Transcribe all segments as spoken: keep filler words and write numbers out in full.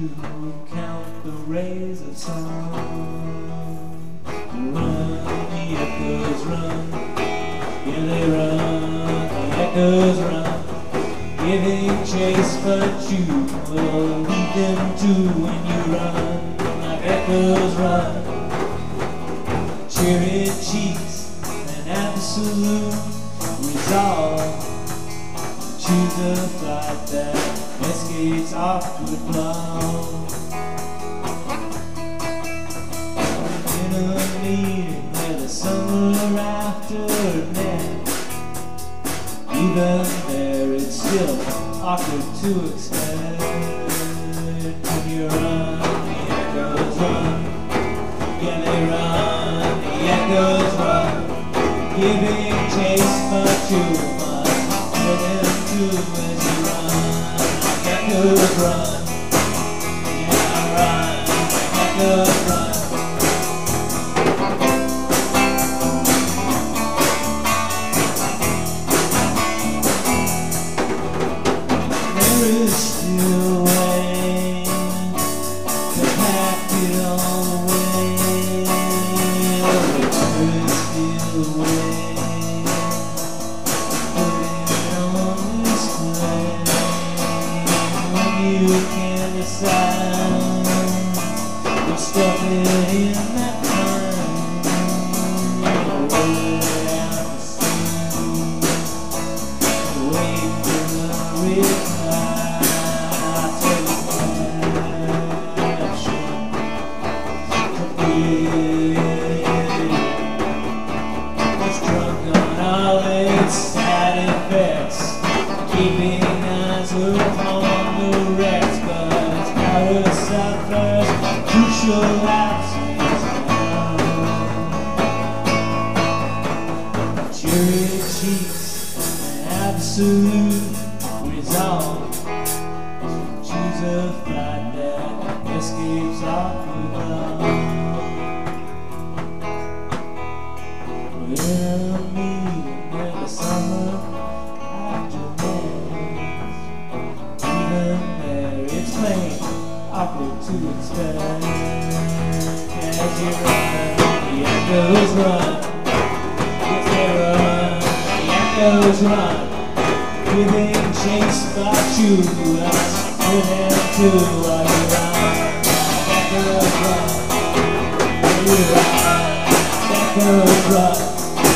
to count the rays of sun. Run, the echoes run, yeah they run, the echoes run, giving chase, but you will lead them too when you run, like echoes run. Cherry cheeks and absolute resolve, choose a flight that escapes awkward blow. In a meeting where the summer aftermath, even there it's still awkward to expect. When you run, the echoes run, yeah they run, the echoes run, giving chase but too much for them to as you run, the echoes run, yeah I run, the echoes run. There is still a way to pack it all away. There is still a way to put it on display. When you can decide to stuff it in that time, roll it out to sea, wait for the reply. Keeping eyes upon the wrecks, but its power suffers crucial lapses now. Cherry cheeks and absolute resolve, choose a flight that escapes awkward love. We're in a meeting in the summer awkward to expect. As you run, the echoes run, yes they run, the echoes run, giving chase but you us to them too while you run, the echoes run, while you run, the echoes run.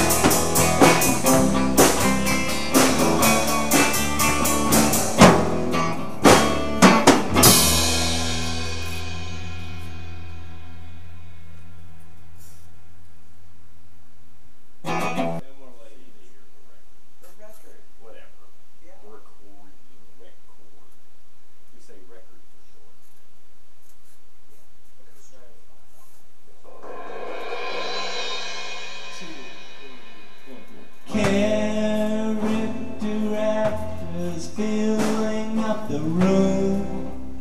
Character actors filling up the room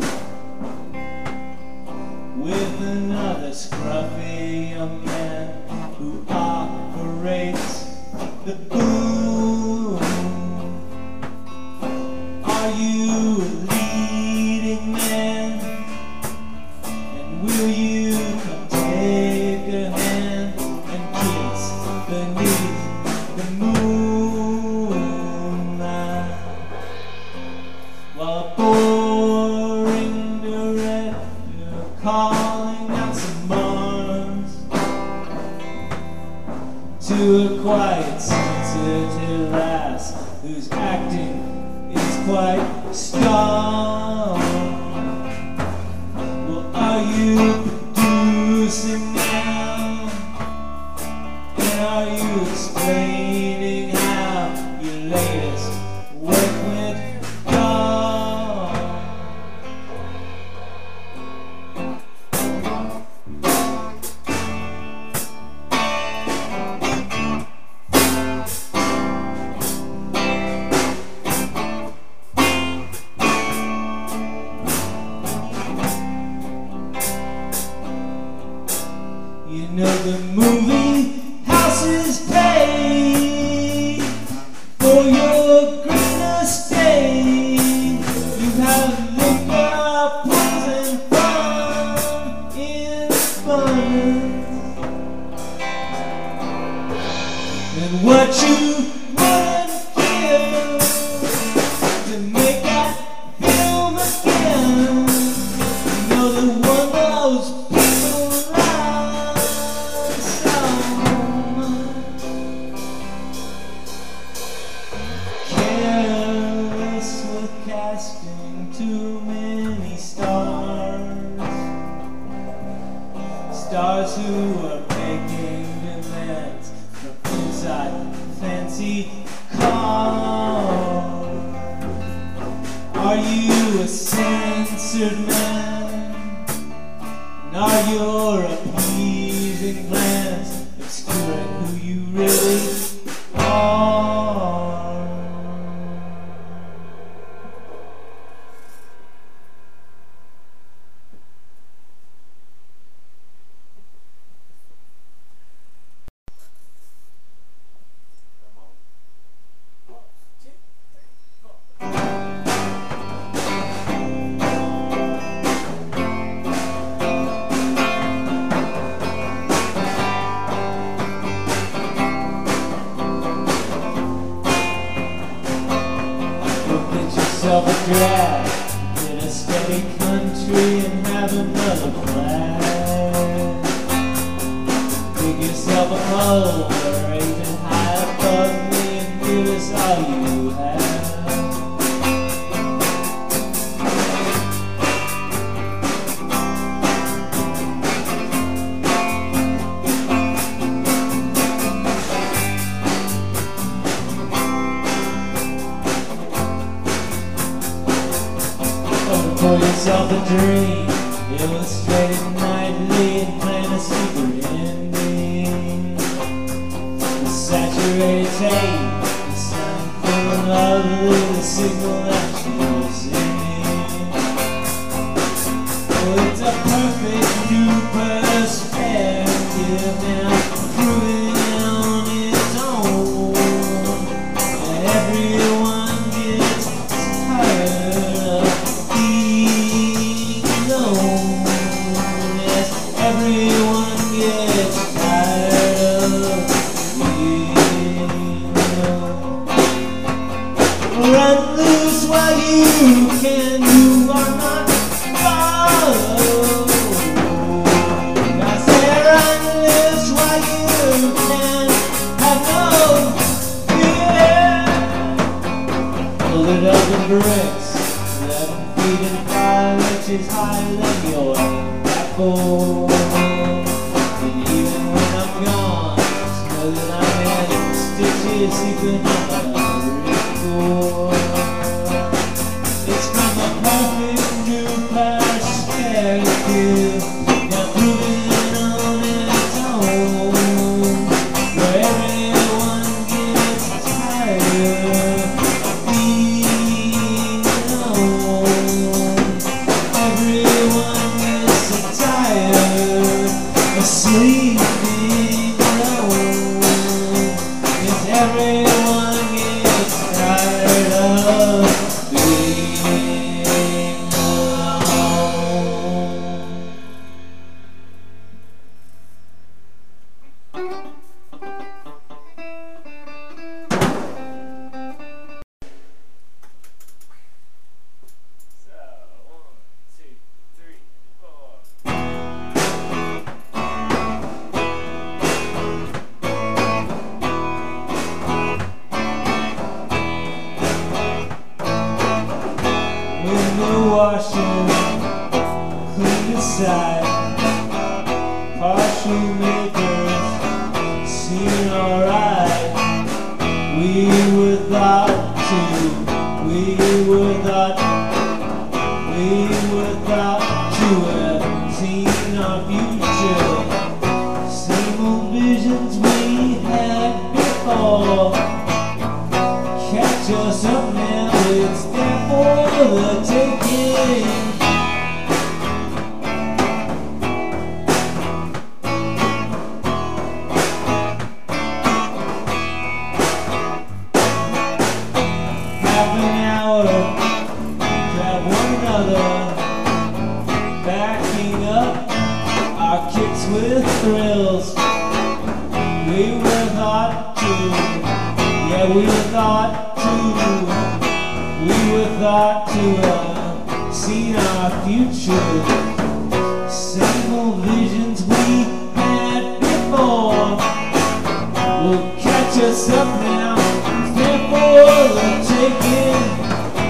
with another scruffy young man who operates the boom. Are you a leading man? And will you come take a hand and kiss beneath the moonlight, while a boring director calling out some morons to a quiet, sensitive lass whose acting is quite strong? Well, are you producing now? And are you explaining how your latest work went wrong? You know the movie houses pay for your green estate. You have liquor, poison, and what you wouldn't give to make that film again. You know that one of those people around so much, careless with casting too many stars, stars who are making demands from inside fancy cars. Are you a censored man? And are your appeasing glance obscuring who you really are? Yourself a drag in a steady country and have another flag. Dig yourself a hole or raise it high above me and give us all you have. Pour yourself a dream, illustrated nightly and plan a secret ending. The saturated tape, the sound full and lovely, the signal that you're sending. Oh, it's a perfect new perspective now, proving on its own. And everyone gets tired of everyone gets tired of being alone. Run loose while you can, you are not followed. I say run loose while you can, have no fear. Build it up in bricks, eleven feet and five inches higher than your backbone. And even when I'm gone, just know that I'm in stitches, sleeping on a ripcord. It's from a perfect new perspective, now proving on its own, where everyone gets tired of being alone. Everyone gets tired of sleeping alone. Yes, everyone gets tired of being alone. So, one, two, three, four. Window washing, clean the side, partial makers, seem alright. We were thought to, we were thought, we were thought to have seen our future. Same old visions we had before. Catch us up now, it's there for the taking. Half an hour, grab one another, backing up our kicks with thrills. We were thought to we were thought to, we were thought to have seen our future. Same old visions we had before will catch us up now, stand for the taking.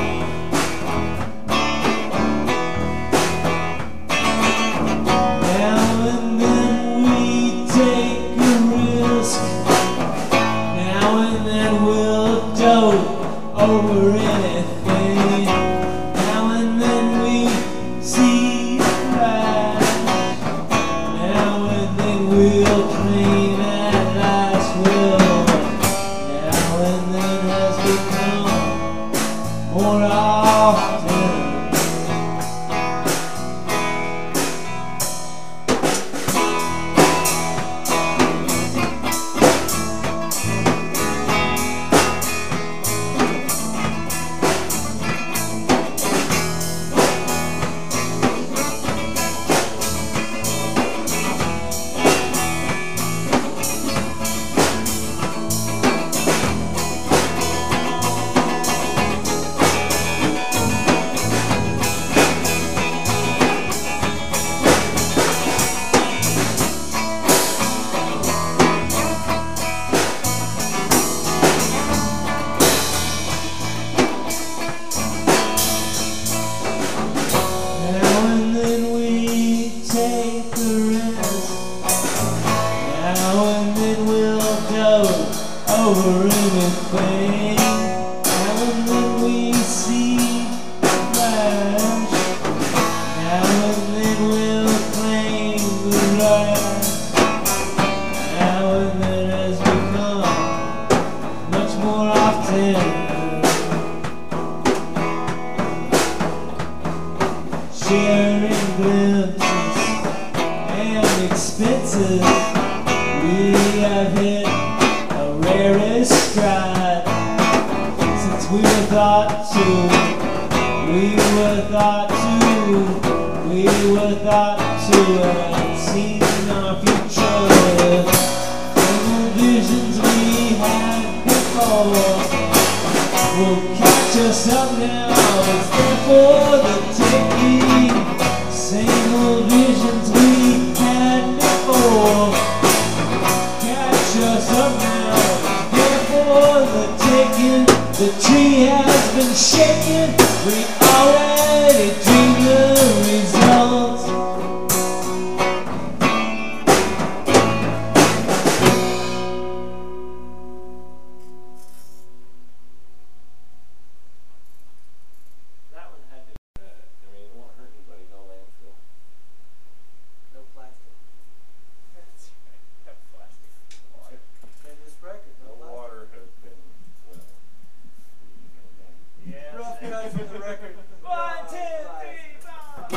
Now and then we take a risk. Now and then we'll dote over anything. Now and then we see flash. Now and then we'll dream at last will. Now and then has become more often. Over anything. Now and then we see flash. Now and then we'll claim the right. Now and then has become much more often. Sharing glimpses and expenses, we have hit rarest stride. Since we were thought to, we were thought to, we were thought to have seen our future. Same visions we had before will catch us up now. It's there for the taking. Same old visions we had before catch us up now. The taking, the tree has been shaken. We already dreamed the results. That one had to. Uh, I mean, it won't hurt anybody. No landfill. No plastic. That's right. No plastic. Water. In this record, no, No plastic. water has been, well, yeah. Rough guys for the record. One, two, three, four.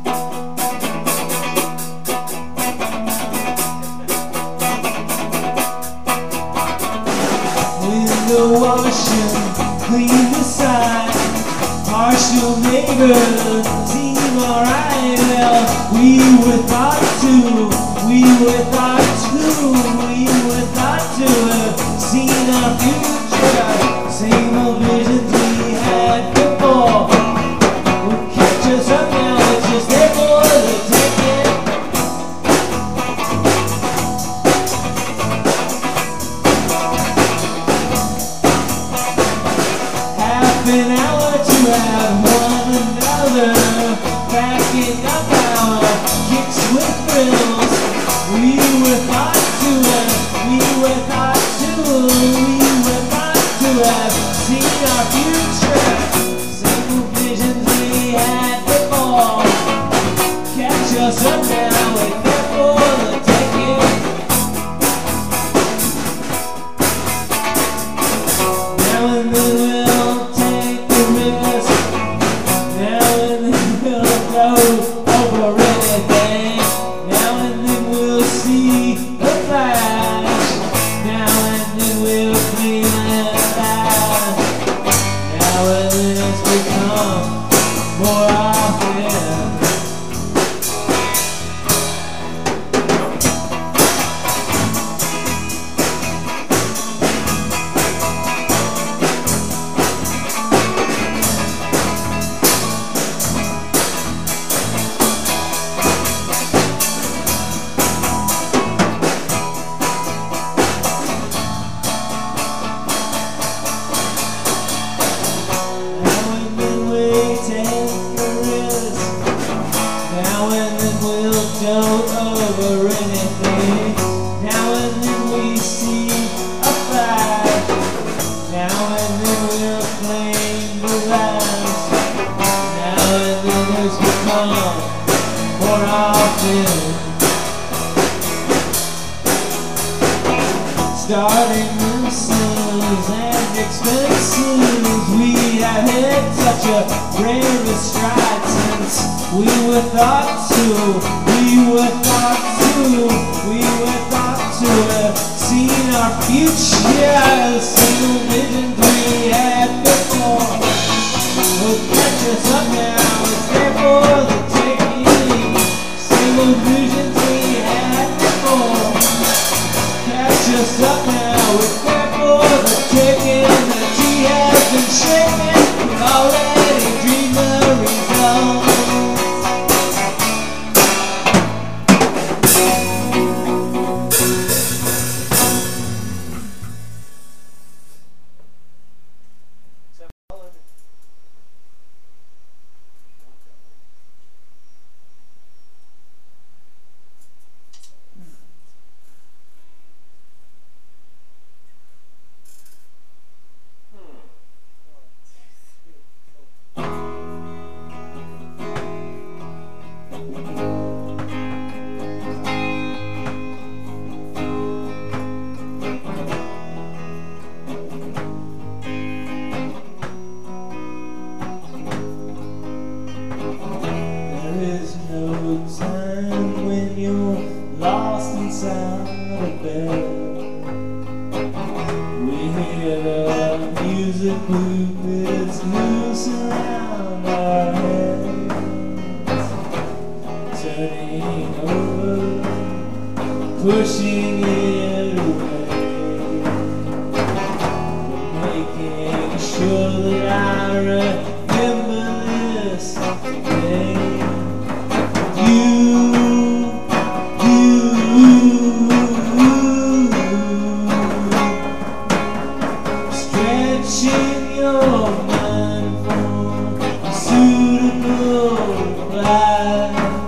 Window washing, clean the side. Partial neighbors seem alright. Well, we were thought to, we were thought to, we were thought to have seen our future. Same old visions we had before will catch us up now. It's just there for the taking. Half an hour to have one another, backing up our kicks with thrills. We were thought to we see a flash. Now and then we'll claim the last. Now and then this will come more often. Starting themselves and expenses, we have hit such a rare stride since we were thought to, we were thought to, we were thought to have seen our future. Single visions we had before will catch us up now, it's there for the taking. Single visions we had before catch us up now, it's there for the taking. The tea has been shaken, we've already dreamed the result. Pushing it away, making sure that I remember this day. You, you, stretching your mind for a suitable reply,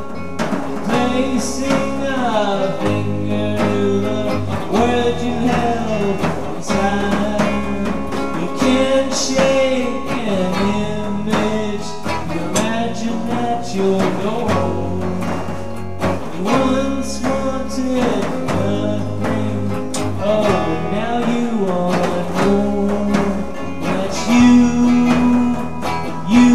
placing a finger to the word you held inside. You can't shake an image, you imagine that you're gone. You once wanted nothing, oh, but now you want more. That's you, you.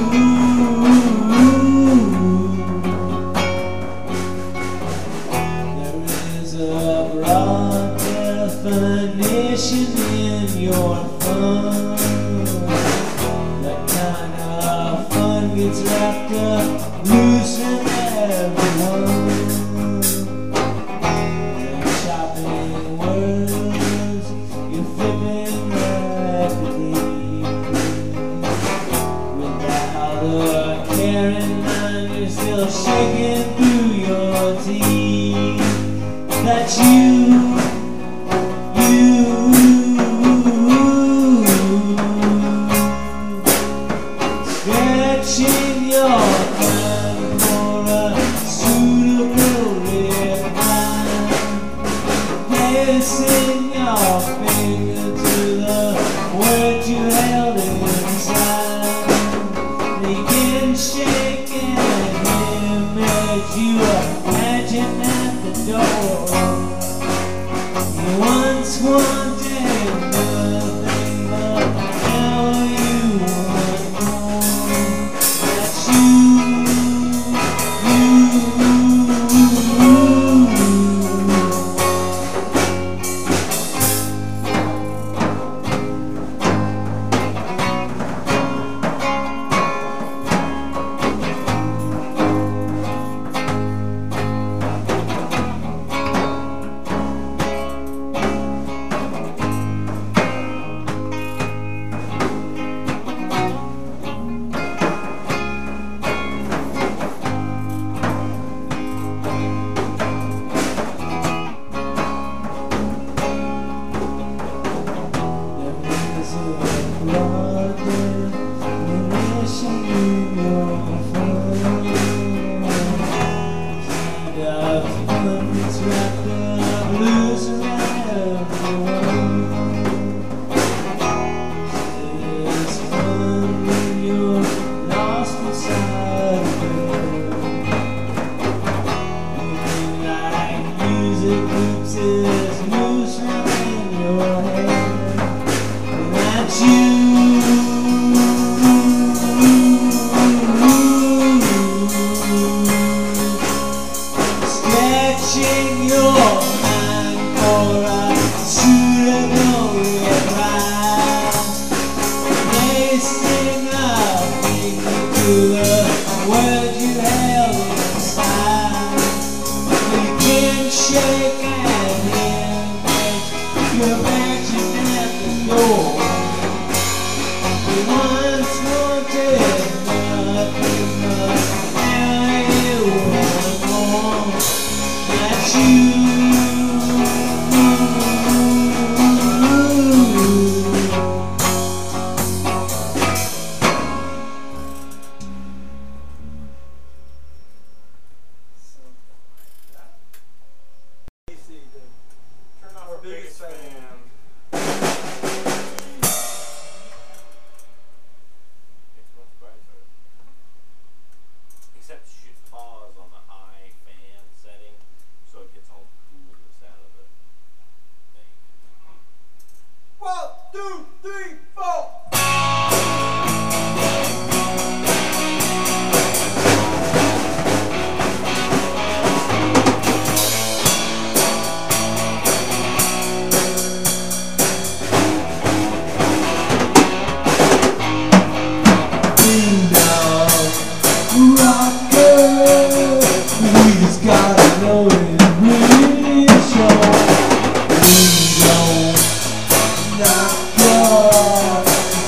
Definition in your fun. That kind of fun gets wrapped up loose in everyone. You're chopping words, you're flipping rapidly, without a care in mind, you're still shaking through your teeth. That you, stretching your hand for a suitable reply, placing your finger to the word you held inside. Begin shaking an image you imagine at the door. You once wanted nothing, but now you want more. That's you, you. there's a noose around your head, and that's you. Stretching your mind for a suitable reply, placing a finger to the words you held inside. You can shake and hear you're bouncing at the door. You once wanted nothing but now you want more. That's you. Turn off Our our biggest biggest fan. fan. It's much brighter. Except you should pause on the high fan setting so it gets all the coolness out of the thing. One, two, three, four. Gotta know it really show. We don't knock your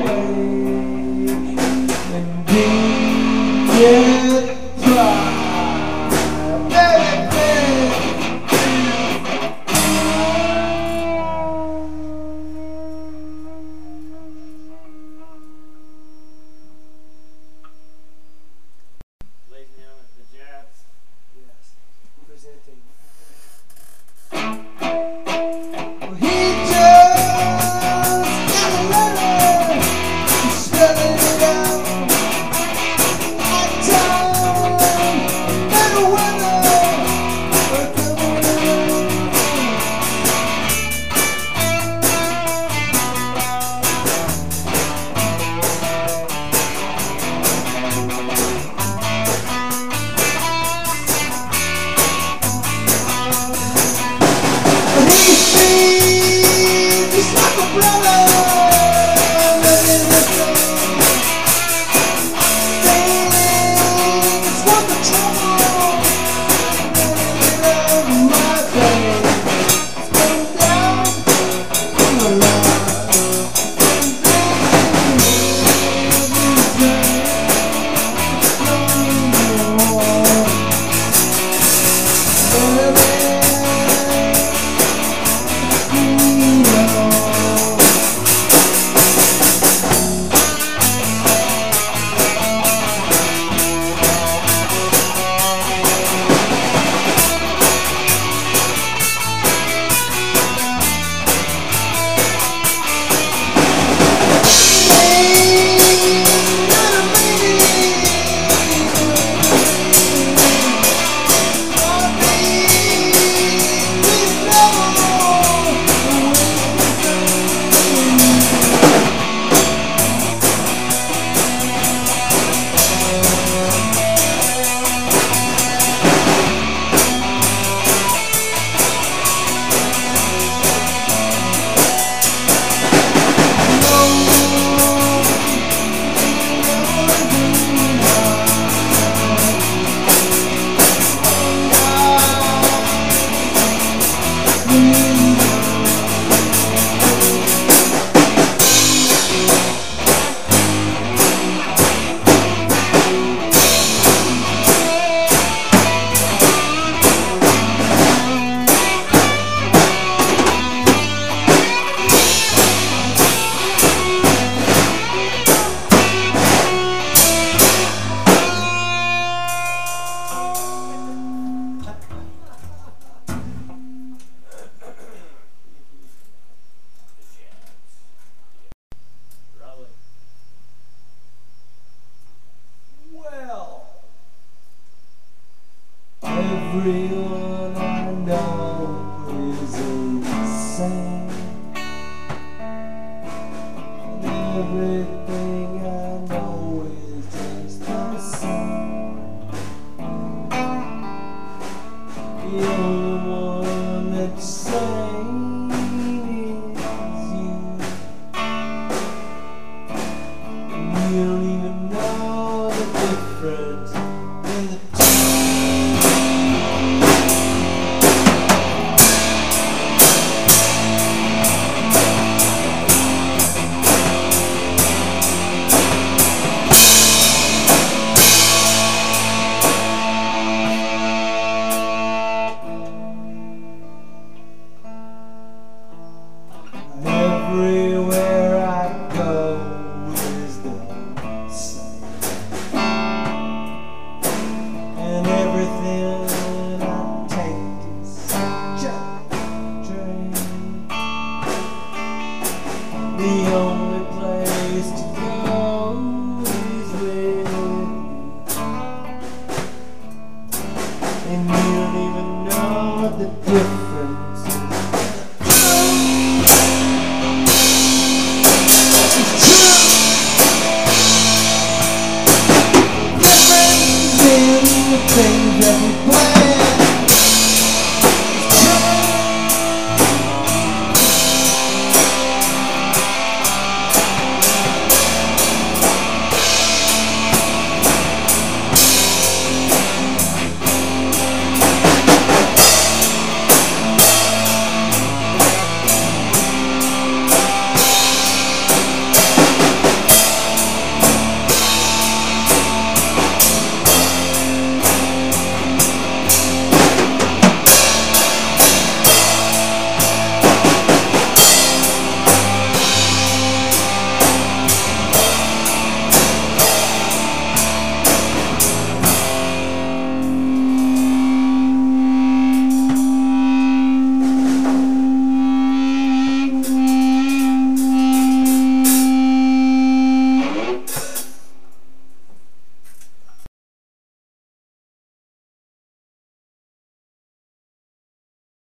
way and be it dry. Ladies and gentlemen, the Jats. Yes, presenting. He just got a letter, he's spelling it out. Hot time, better weather, we're coming around. He seems just like a brother, living in the sun. Feelings want the trouble, living in my face. It's going down on the line, and well, everyone I know is insane, and everything I know is just the same. The only one that's sane is you, and you don't even know the difference in the everywhere I go is the same, and everything I take is such a drain. The only place to go